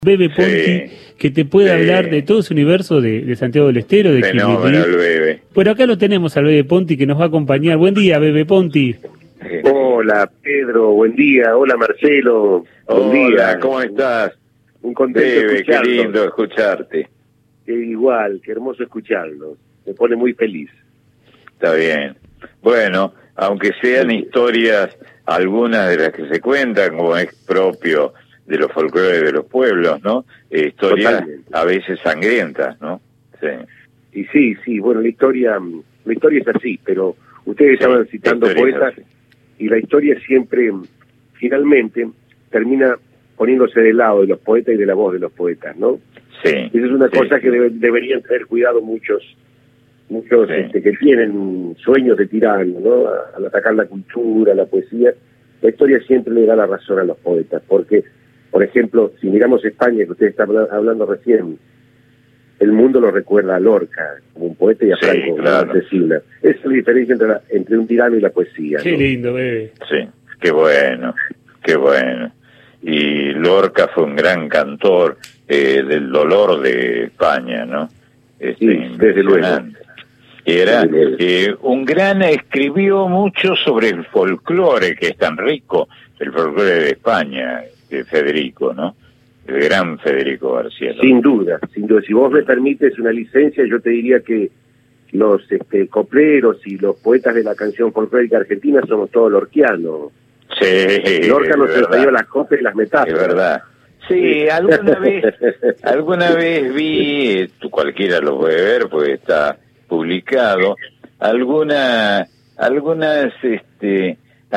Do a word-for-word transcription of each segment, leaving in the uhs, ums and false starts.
Bebe Ponti, sí, que te puede sí. hablar de todo ese universo de, de Santiago del Estero, de Fenómeno el Bebe. Bueno, acá lo tenemos al Bebe Ponti que nos va a acompañar. Buen día, Bebe Ponti. Hola, Pedro, buen día. Hola, Marcelo, buen Hola, día. ¿cómo estás? Un contento Bebe, escucharlos. Qué lindo escucharte. Qué igual, qué hermoso escucharlos. Me pone muy feliz. Está bien. Bueno, aunque sean sí. historias, algunas de las que se cuentan, como es propio de los folclores de los pueblos, ¿no? Eh, historias Totalmente. A veces sangrientas, ¿no? Sí. Y sí, sí, bueno, la historia, la historia es así, pero ustedes sí, estaban citando poetas y la historia siempre, finalmente, termina poniéndose del lado de los poetas y de la voz de los poetas, ¿no? Sí. Esa es una sí, cosa sí. que debe, deberían tener cuidado muchos, muchos sí. este, que tienen sueños de tirano, ¿no? Al atacar la cultura, la poesía, la historia siempre le da la razón a los poetas, porque por ejemplo, si miramos España, que usted está hablando recién, el mundo lo recuerda a Lorca, como un poeta, y a Franco, sí, claro. como asesina. Esa es la diferencia entre, la, entre un tirano y la poesía. Qué ¿no? lindo, Bebe. Sí, qué bueno, qué bueno. Y Lorca fue un gran cantor eh, del dolor de España, ¿no? Este, sí, desde luego. Era eh, un gran, escribió mucho sobre el folclore, que es tan rico, el folclore de España, de Federico, ¿no? El gran Federico García. Sin duda, sin duda. Si vos me permites una licencia, yo te diría que los este, copleros y los poetas de la canción folclórica argentina somos todos lorquianos. Sí, Lorca nos enseñó las coplas y las metáforas. Es verdad. Sí, alguna vez, alguna vez vi, tú cualquiera lo puede ver, porque está publicado, alguna, algunas, este,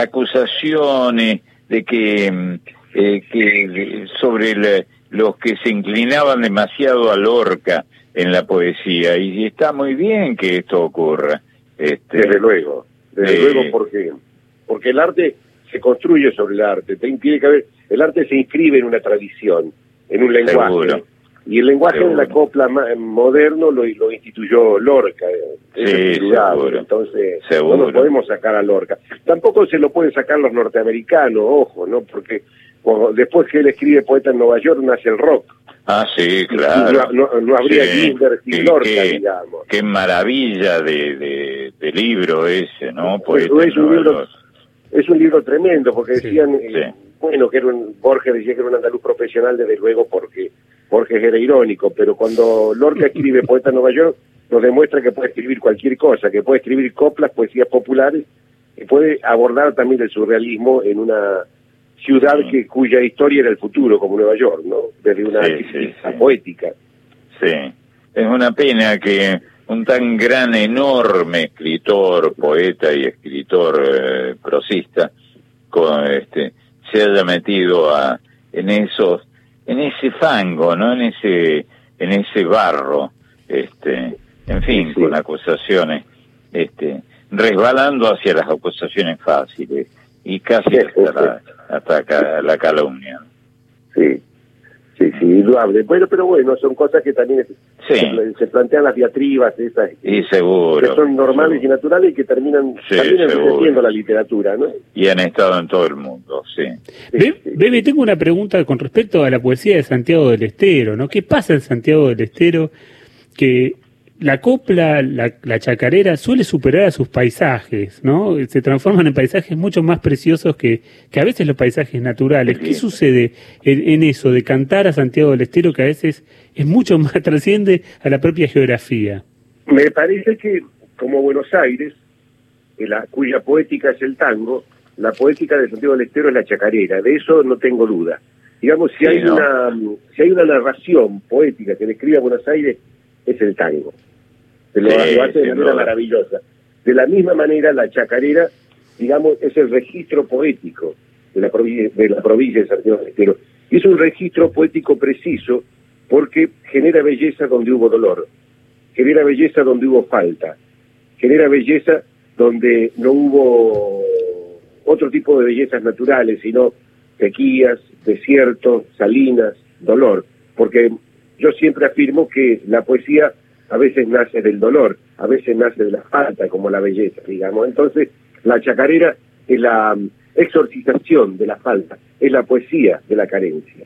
acusaciones de que Eh, que sobre el, los que se inclinaban demasiado a Lorca en la poesía, y está muy bien que esto ocurra. Este, desde luego, desde eh, luego porque porque el arte se construye sobre el arte, tiene que haber, el arte se inscribe en una tradición, en un lenguaje, seguro, y el lenguaje seguro. de la copla moderno lo, lo instituyó Lorca, es sí, seguro. Entonces seguro. no lo podemos sacar a Lorca. Tampoco se lo pueden sacar los norteamericanos, ojo, ¿no? Porque después que él escribe Poeta en Nueva York, nace el rock. Ah, sí, claro. No, no, no habría sí. Ginsberg sin Lorca, qué, digamos. Qué maravilla de, de, de libro ese, ¿no? Poeta es, un libro, es un libro tremendo, porque decían, sí, eh, sí. bueno, que era un, Borges decía que era un andaluz profesional, desde luego, porque Borges era irónico, pero cuando Lorca escribe Poeta en Nueva York, nos demuestra que puede escribir cualquier cosa, que puede escribir coplas, poesías populares, y puede abordar también el surrealismo en una ciudad sí. que cuya historia era el futuro, como Nueva York, ¿no? Desde una sí, sí, sí. poética. Sí, es una pena que un tan gran, enorme escritor, poeta y escritor eh, prosista, con, este, se haya metido a, en esos, en ese fango, ¿no? En ese, en ese barro, este, en fin, sí, sí. con acusaciones, este, resbalando hacia las acusaciones fáciles y casi hasta la, hasta acá, la calumnia. Sí, sí, sí, indudable. Bueno, pero bueno, son cosas que también sí. se, se plantean las diatribas esas y seguro, que son normales seguro. y naturales y que terminan sí, también enriqueciendo la literatura, ¿no? Y han estado en todo el mundo, sí. Be Bebe, tengo una pregunta con respecto a la poesía de Santiago del Estero, ¿no? ¿Qué pasa en Santiago del Estero que la copla, la, la chacarera suele superar a sus paisajes, ¿no? Se transforman en paisajes mucho más preciosos que, que a veces los paisajes naturales. ¿Qué sucede en, en eso de cantar a Santiago del Estero, que a veces es mucho más, trasciende a la propia geografía? Me parece que, como Buenos Aires, la, cuya poética es el tango, la poética de Santiago del Estero es la chacarera, de eso no tengo duda. Digamos, si, sí, hay, ¿no? una, si hay una narración poética que describe a Buenos Aires, es el tango. Se lo, sí, lo hace de manera maravillosa. De la misma manera, la chacarera, digamos, es el registro poético de la provincia de, la provincia de Santiago del Estero. Y es un registro poético preciso porque genera belleza donde hubo dolor, genera belleza donde hubo falta, genera belleza donde no hubo otro tipo de bellezas naturales, sino sequías, desiertos, salinas, dolor. Porque yo siempre afirmo que la poesía a veces nace del dolor, a veces nace de la falta, como la belleza, digamos. Entonces, la chacarera es la exorcización de la falta, es la poesía de la carencia.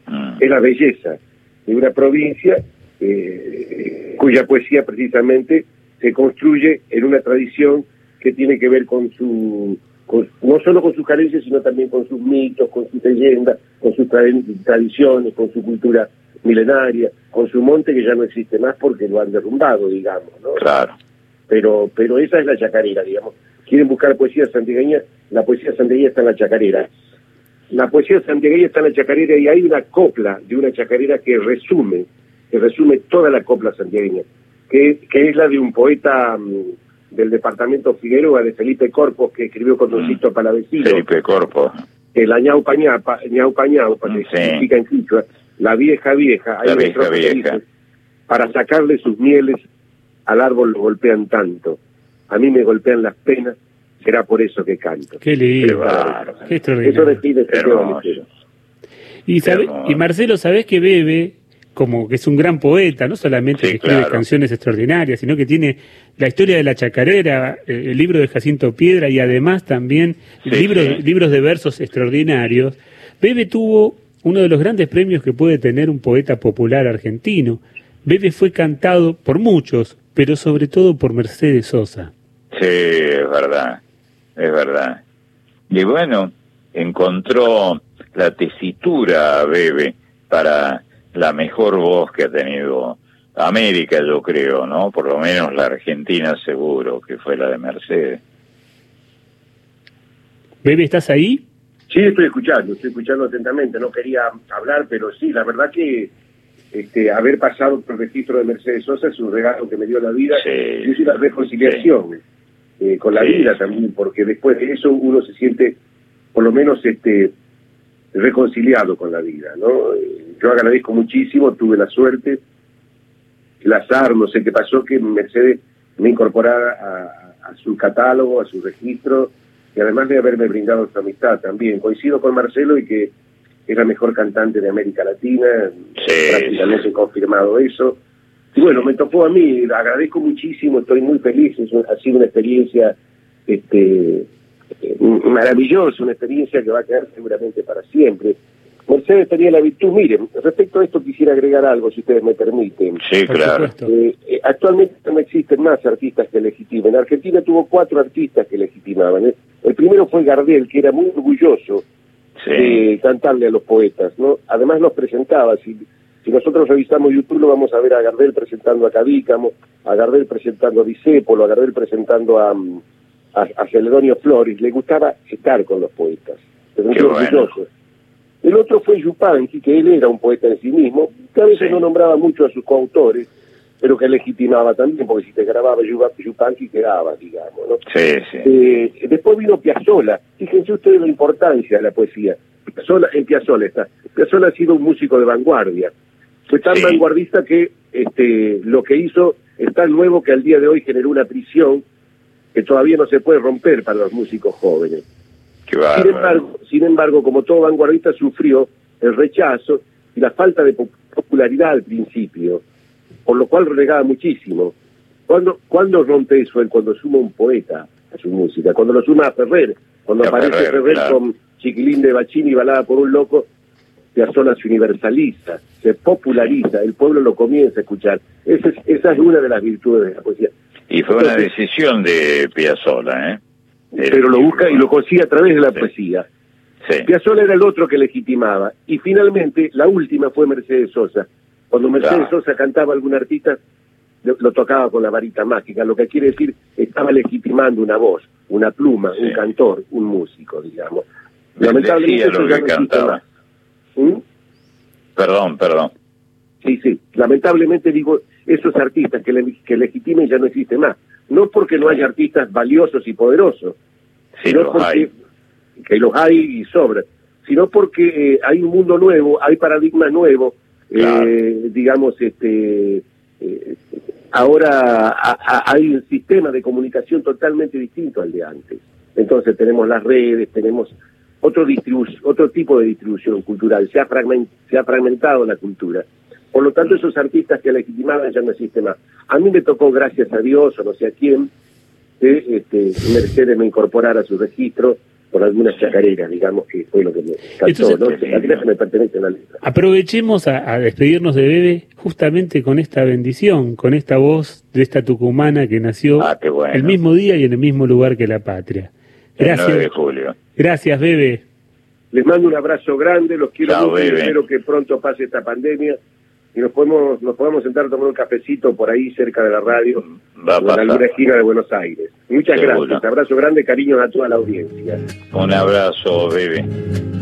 Mm. Es la belleza de una provincia eh, cuya poesía precisamente se construye en una tradición que tiene que ver con su, con, no solo con sus carencias, sino también con sus mitos, con sus leyendas, con sus tra tradiciones, con su cultura milenaria, con su monte que ya no existe más porque lo han derrumbado, digamos, ¿no? Claro. Pero, pero esa es la chacarera, digamos. Quieren buscar poesía santiagueña, la poesía santiagueña está en la chacarera. La poesía santiagueña está en la chacarera y hay una copla de una chacarera que resume, que resume toda la copla santiagueña, que, que es la de un poeta um, del departamento Figueroa, de Felipe Corpos, que escribió con Doncito mm. Palavecino. Felipe Corpos. El Ñaupa Ñaupa, Ñaupa Ñaupa, que sí. significa en quichua, la vieja vieja. La vieja vieja. Dice, para sacarle sus mieles, al árbol lo golpean tanto. A mí me golpean las penas, será por eso que canto. Qué lindo, claro, qué extraordinario. Eso define este tema. Y, sabe, y Marcelo, ¿sabés que Bebe, como que es un gran poeta, no solamente sí, que escribe claro. canciones extraordinarias, sino que tiene la historia de la chacarera, el libro de Jacinto Piedra y además también sí, libros, sí. libros de versos extraordinarios? Bebe tuvo uno de los grandes premios que puede tener un poeta popular argentino. Bebe fue cantado por muchos, pero sobre todo por Mercedes Sosa. Sí, es verdad, es verdad. Y bueno, encontró la tesitura, Bebe, para la mejor voz que ha tenido América, yo creo, ¿no? Por lo menos la Argentina seguro, que fue la de Mercedes. Bebe, ¿estás ahí? Sí, estoy escuchando, estoy escuchando atentamente. No quería hablar, pero sí, la verdad que este, haber pasado por el registro de Mercedes Sosa es un regalo que me dio la vida. Sí, y es una reconciliación sí. eh, con la sí, vida también, porque después de eso uno se siente, por lo menos, este reconciliado con la vida, ¿no? Yo agradezco muchísimo, tuve la suerte, el azar, no sé qué pasó, que Mercedes me incorporara a, a su catálogo, a su registro, y además de haberme brindado su amistad también. Coincido con Marcelo y que es la mejor cantante de América Latina, sí, prácticamente sí. confirmado eso. Y bueno, me tocó a mí, agradezco muchísimo, estoy muy feliz, es un, ha sido una experiencia este, maravillosa, una experiencia que va a quedar seguramente para siempre. Mercedes tenía la virtud, miren, respecto a esto quisiera agregar algo, si ustedes me permiten. Sí, claro. Eh, eh, actualmente no existen más artistas que legitimen. Argentina tuvo cuatro artistas que legitimaban. ¿eh? El primero fue Gardel, que era muy orgulloso sí. de cantarle a los poetas, ¿no? Además los presentaba. Si, si nosotros revisamos YouTube, lo vamos a ver a Gardel presentando a Cadícamo, a Gardel presentando a Discépolo, a Gardel presentando a, a, a Celedonio Flores. Le gustaba estar con los poetas. Pero muy orgulloso. Bueno. El otro fue Yupanqui, que él era un poeta en sí mismo, que a veces sí. no nombraba mucho a sus coautores, pero que legitimaba también, porque si te grababa Yupanqui quedaba, digamos, ¿no? Sí, sí. Eh, después vino Piazzolla. Fíjense ustedes la importancia de la poesía. Piazzolla, en Piazzolla está. Piazzolla ha sido un músico de vanguardia. Fue tan sí. vanguardista que este, lo que hizo es tan nuevo que al día de hoy generó una prisión que todavía no se puede romper para los músicos jóvenes. Sin embargo, sin embargo, como todo vanguardista, sufrió el rechazo y la falta de popularidad al principio, por lo cual renegaba muchísimo. ¿Cuándo, ¿cuándo rompe eso él? Cuando suma un poeta a su música, cuando lo suma a Ferrer, cuando a aparece Ferrer, Ferrer claro. con Chiquilín de Bachín y Balada por un loco, Piazzolla se universaliza, se populariza, el pueblo lo comienza a escuchar. Esa es, esa es una de las virtudes de la poesía. Y fue Entonces, una decisión de Piazzolla, ¿eh? Pero lo busca y lo consigue a través de la sí. poesía. Sí. Piazzolla era el otro que legitimaba. Y finalmente, la última fue Mercedes Sosa. Cuando Mercedes claro. Sosa cantaba a algún artista, lo, lo tocaba con la varita mágica, lo que quiere decir, estaba legitimando una voz, una pluma, sí. un cantor, un músico, digamos. Lamentablemente lo que no cantaba. ¿Mm? Perdón, perdón. Sí, sí. Lamentablemente, digo, esos artistas que, le, que legitimen ya no existen más. No porque no haya artistas valiosos y poderosos, sí, sino los porque hay. que los hay y sobra, sino porque eh, hay un mundo nuevo, hay paradigmas nuevos, claro. eh, digamos, este, eh, ahora a, a, hay un sistema de comunicación totalmente distinto al de antes. Entonces tenemos las redes, tenemos otro distribu otro tipo de distribución cultural, se ha, fragment se ha fragmentado la cultura. Por lo tanto, esos artistas que legitimaban ya no existen más. A mí me tocó, gracias a Dios, o no sé a quién, que este, Mercedes me incorporara a su registro, por algunas chacareras, digamos, que fue lo que me encantó. Entonces, ¿no? Las chacareras me pertenecen a la letra. Aprovechemos a, a despedirnos de Bebe justamente con esta bendición, con esta voz de esta tucumana que nació Ah, qué bueno. el mismo día y en el mismo lugar que la patria. Gracias. El nueve de julio. Gracias, Bebe. Les mando un abrazo grande, los quiero Chao, mucho y Bebe. espero que pronto pase esta pandemia y nos podemos nos podemos sentar a tomar un cafecito por ahí cerca de la radio, Va a o en pasar. alguna esquina de Buenos Aires. Muchas Seguro. gracias, abrazo grande, cariños a toda la audiencia. Un abrazo, Bebe.